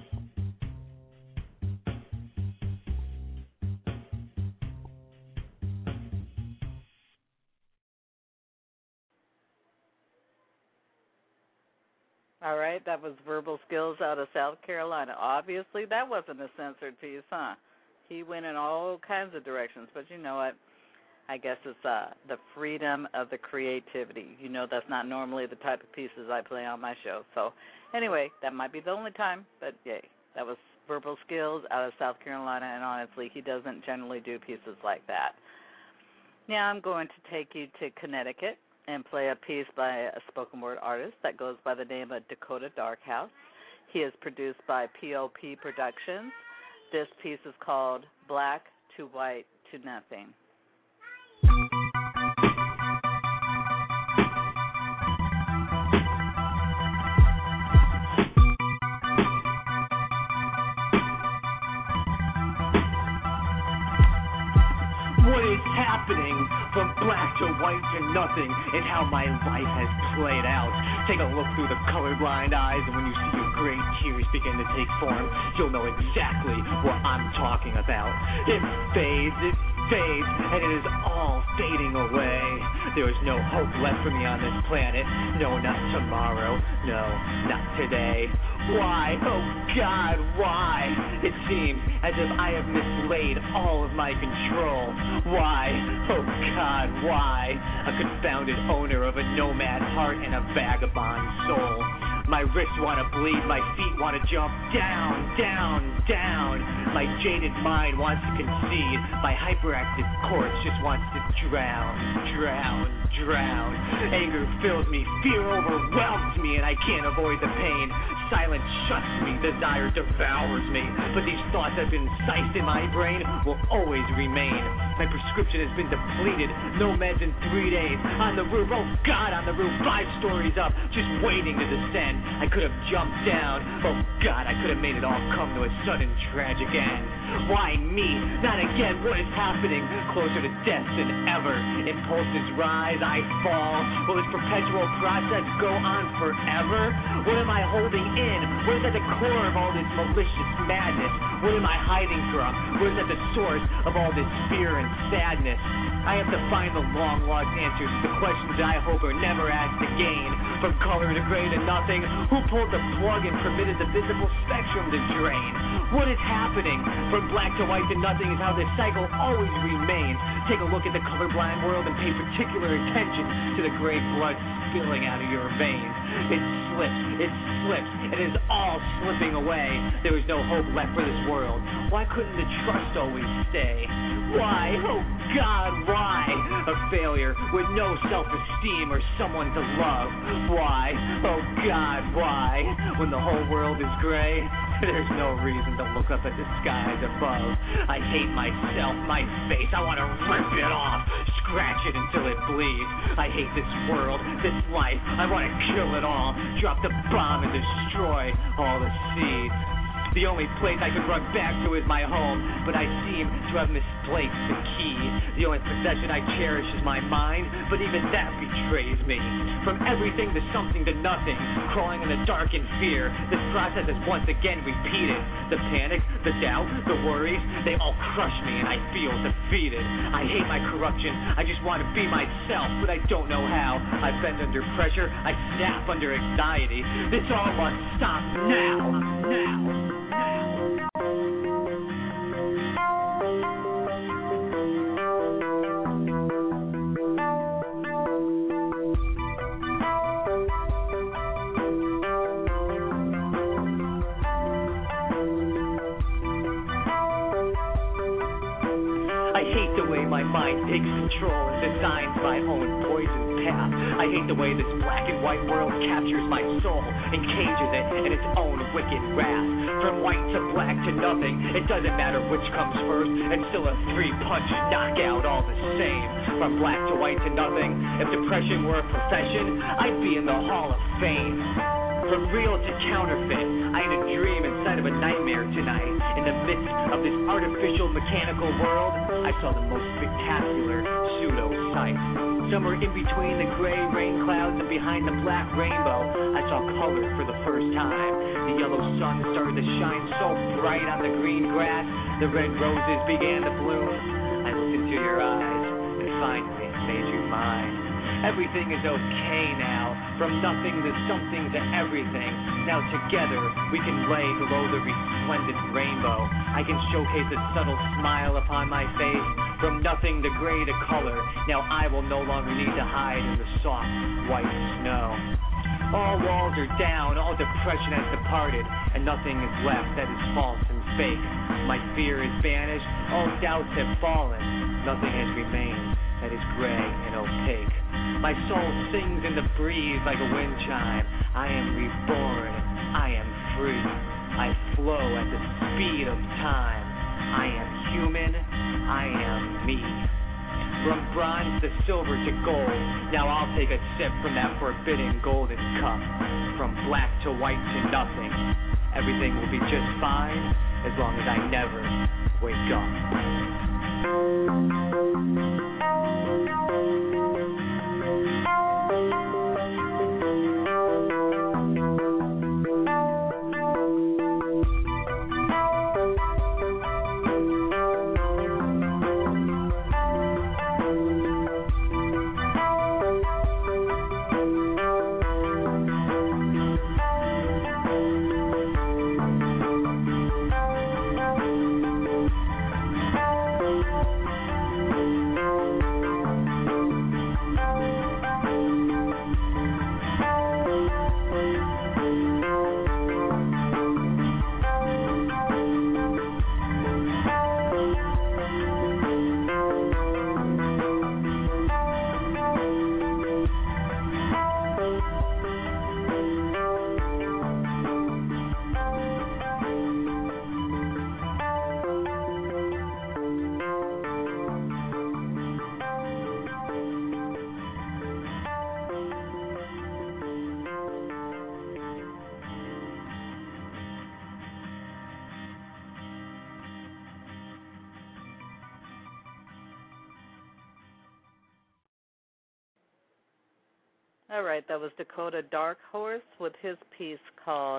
All right, that was Verbal Skills out of South Carolina. Obviously, that wasn't a censored piece, huh? He went in all kinds of directions, but you know what? I guess it's uh, the freedom of the creativity. You know, that's not normally the type of pieces I play on my show. So anyway, that might be the only time, but yay. That was Verbal Skills out of South Carolina, and honestly, he doesn't generally do pieces like that. Now I'm going to take you to Connecticut and play a piece by a spoken word artist that goes by the name of Dakota Darkhouse. He is produced by P O P Productions. This piece is called Black to White to Nothing. What is happening from black to white to nothing, and how my life has played out. Take a look through the colorblind eyes, and when you see your gray tears begin to take form, you'll know exactly what I'm talking about. It fades, it fades, and it is all fading away. There is no hope left for me on this planet. No, not tomorrow. No, not today. Why? Oh God, why? It seems as if I have mislaid all of my control. Why? Oh God, why? A confounded owner of a nomad heart and a vagabond soul. My wrists want to bleed, my feet want to jump down, down, down. My jaded mind wants to concede, my hyperactive corpse just wants to drown, drown, drown. Anger fills me, fear overwhelms me, and I can't avoid the pain. Silence shuts me, desire devours me, but these thoughts have been incised in my brain will always remain. My prescription has been depleted, no meds in three days. On the roof, oh God, on the roof, five stories up, just waiting to descend. I could have jumped down, oh God, I could have made it all come to a sudden tragic end. Why me? Not again, what is happening? Closer to death than ever. Impulses rise, I fall. Will this perpetual process go on forever? What am I holding in? What is at the core of all this malicious madness? What am I hiding from? What is at the source of all this fear and sadness? I have to find the long-lost answers to the questions I hope are never asked again. From color to gray to nothing, who pulled the plug and permitted the visible spectrum to drain? What is happening? From black to white to nothing is how this cycle always remains. Take a look at the colorblind world and pay particular attention to the gray blood spilling out of your veins. It slips, it slips, it is all slipping away. There is no hope left for this world. Why couldn't the trust always stay? Why? Oh God, why? A failure with no self-esteem or someone to love. Why? Oh God, why? When the whole world is gray, there's no reason to look up at the skies above. I hate myself, my face, I want to rip it off, scratch it until it bleeds. I hate this world, this life, I want to kill it all, drop the bomb and destroy all the seeds. The only place I could run back to is my home, but I seem to have misplaced the key. The only possession I cherish is my mind, but even that betrays me. From everything to something to nothing, crawling in the dark in fear, this process is once again repeated. The panic, the doubt, the worries, they all crush me and I feel defeated. I hate my corruption, I just want to be myself, but I don't know how. I bend under pressure, I snap under anxiety. This all must stop now, now. My mind takes control and designs my own poison path. I hate the way this black and white world captures my soul and cages it in its own wicked wrath. From white to black to nothing, it doesn't matter which comes first, it's still a three-punch knockout all the same. From black to white to nothing, if depression were a profession, I'd be in the Hall of Fame. From real to counterfeit, I had a dream inside of a nightmare tonight. In the midst of this artificial mechanical world, I saw the most spectacular pseudo sight. Somewhere in between the gray rain clouds and behind the black rainbow, I saw color for the first time. The yellow sun started to shine so bright on the green grass, the red roses began to bloom. I looked into your eyes and finally made you mine. Everything is okay now, from nothing to something to everything. Now together we can lay below the resplendent rainbow. I can showcase a subtle smile upon my face, From nothing to gray to color, now I will no longer need to hide in the soft, white snow. All walls are down, all depression has departed, and nothing is left that is false and fake. My fear is banished, all doubts have fallen, nothing has remained that is gray and opaque. My soul sings in the breeze like a wind chime. I am reborn, I am free. I flow at the speed of time. I am human, I am me. From bronze to silver to gold, now I'll take a sip from that forbidden golden cup. From black to white to nothing, everything will be just fine as long as I never wake up. All right, that was Dakota Dark Horse with his piece called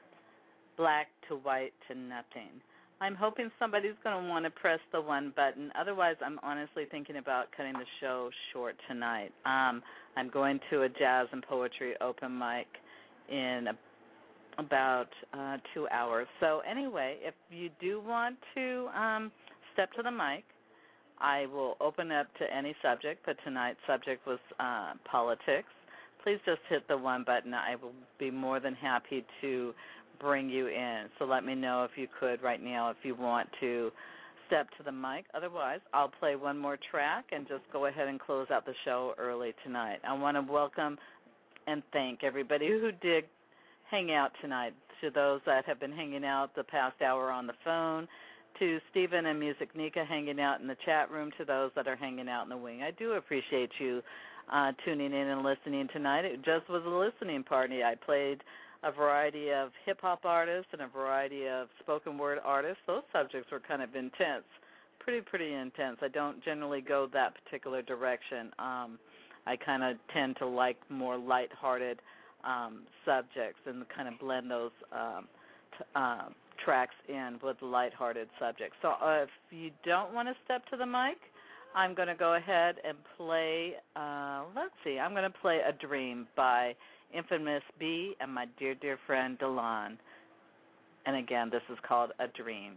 Black to White to Nothing. I'm hoping somebody's going to want to press the one button. Otherwise, I'm honestly thinking about cutting the show short tonight. Um, I'm going to a jazz and poetry open mic in a, about uh, two hours. So anyway, if you do want to um, step to the mic, I will open up to any subject, but tonight's subject was uh, politics. Please just hit the one button. I will be more than happy to bring you in. So let me know if you could right now if you want to step to the mic. Otherwise, I'll play one more track and just go ahead and close out the show early tonight. I want to welcome and thank everybody who did hang out tonight, to those that have been hanging out the past hour on the phone, to Stephen and Music Nika hanging out in the chat room, to those that are hanging out in the wing. I do appreciate you uh, tuning in and listening tonight. It just was a listening party. I played a variety of hip-hop artists and a variety of spoken word artists. Those subjects were kind of intense, pretty, pretty intense. I don't generally go that particular direction. Um, I kind of tend to like more lighthearted um, subjects and kind of blend those um, t- uh, tracks in with lighthearted subjects. So uh, if you don't want to step to the mic, I'm going to go ahead and play, uh, let's see, I'm going to play A Dream by Infamous B and my dear, dear friend Delon. And again, this is called A Dream.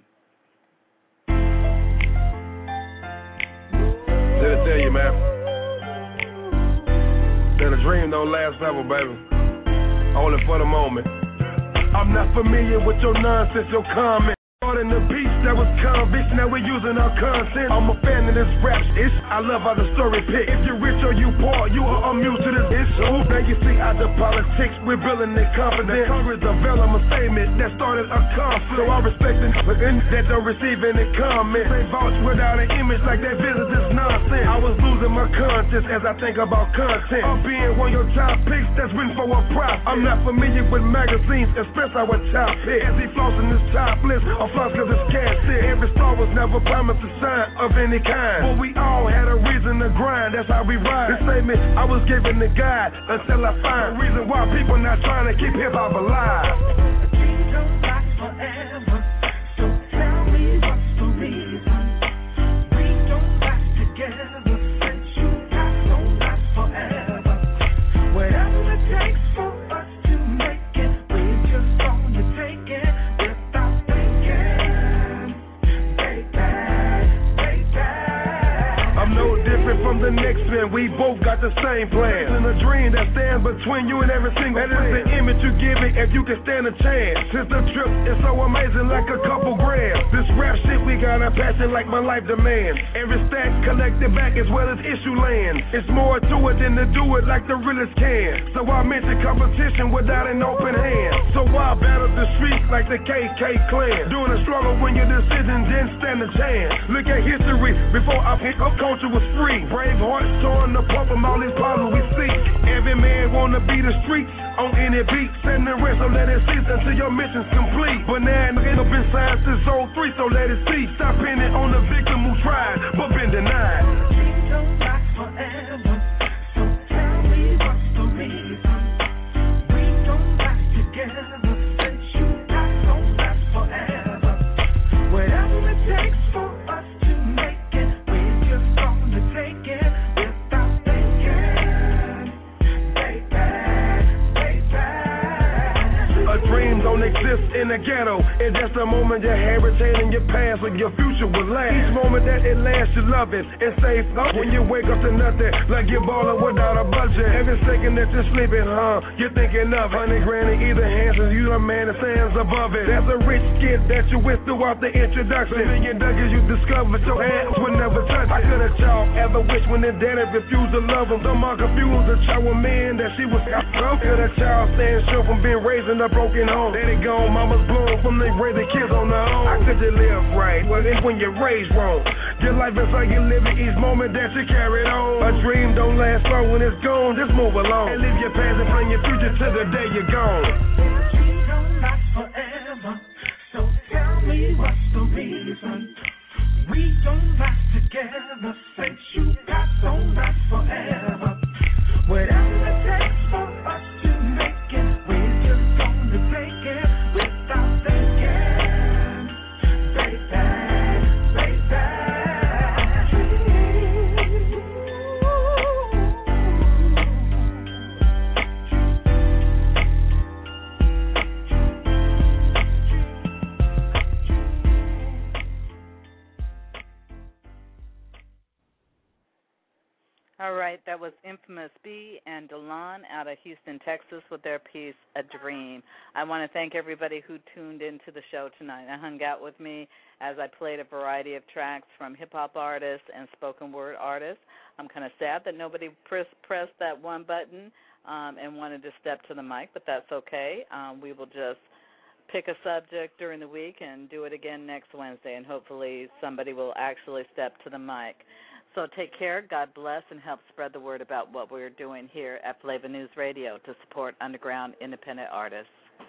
Let it tell you, man, that a dream don't last forever, baby. Only for the moment. I'm not familiar with your nonsense, your comment. In the piece that was convicts, now we're using our content. I'm a fan of this rap ish. I love how the story pick. If you're rich or you poor, you are immune to this issue. Now you see out the politics, we're building their confidence. Congress developed a statement that started a conflict. So I respect them that don't receive any comment. They vouch without an image like that business is nonsense. I was losing my conscience as I think about content. I'm being one of your top picks that's written for a profit. I'm not familiar with magazines, especially with top picks. As he flows in this top list, I'm cause it's cash it. Every star was never promised a sign of any kind. But we all had a reason to grind, that's how we ride. This statement I was given to God until I find a reason why people not trying to keep hip-hop alive. The dream don't last forever, so tell me what's the reason. We don't last together, since you got don't last forever. Whatever it takes for us to make it, we're just gonna take it. got the same plan. In a dream that stands between you and every single That is the image you give it if you can stand a chance. Since the trip is so amazing like a couple grams. This rap shit we got a passion like my life demands. Every stack collected back as well as issue land. It's more to it than to do it like the realest can. So I mention competition without an open hand. So I battle the streets like the K K clan. Doing a struggle when your decision didn't stand a chance. Look at history before I pick up culture was free. Brave hearts torn apart from all these problems we see. Every man wanna be the streets on any beat. Send the rest, so let it cease until your mission's complete. But now it's been signed since oh three, so let it cease. Stop pinning on the victim who tried but been denied. Dreams don't last forever, so tell me what's the reason we don't last together. Since you got don't last forever. Whatever it takes for us to make it, we're just gonna take it without thinking, baby, baby. A dream don't exist in the ghetto. It's just a moment you're hesitating your past or your future will last. Each moment that it lasts, you love it and safe. When you wake up to nothing, like you're balling without a budget. Every second that you're sleeping, huh? You're thinking of hundred grand in either hand, so you the man that stands above it. There's a rich kid that you with throughout the introduction. The million duggars you discovered, your hands would never touch it. How could a child ever wish when their daddy refused to love them? Some are confused, a child with men that she was how could a child stand sure from being raised in a broken home? Daddy gone, mama's blown from they raise the kids on their own. How could you live right? Well, it's when you're raised wrong. Your life is like you live in each moment that you carry on. A dream don't last long when it's gone. Just move along and live your past and plan your future till the day you're gone. Dreams don't last forever, so tell me what's the reason we don't last together. Since you got don't last forever. Whatever it takes for us to make it, we're just gonna take it without thinking, baby, baby. All right, that was Infamous B and Delon out of Houston, Texas with their piece, A Dream. I want to thank everybody who tuned into the show tonight and hung out with me as I played a variety of tracks from hip-hop artists and spoken word artists. I'm kind of sad that nobody press, pressed that one button um, and wanted to step to the mic, but that's okay. Um, we will just pick a subject during the week and do it again next Wednesday, and hopefully somebody will actually step to the mic. So take care, God bless, and help spread the word about what we're doing here at Flavor News Radio to support underground independent artists.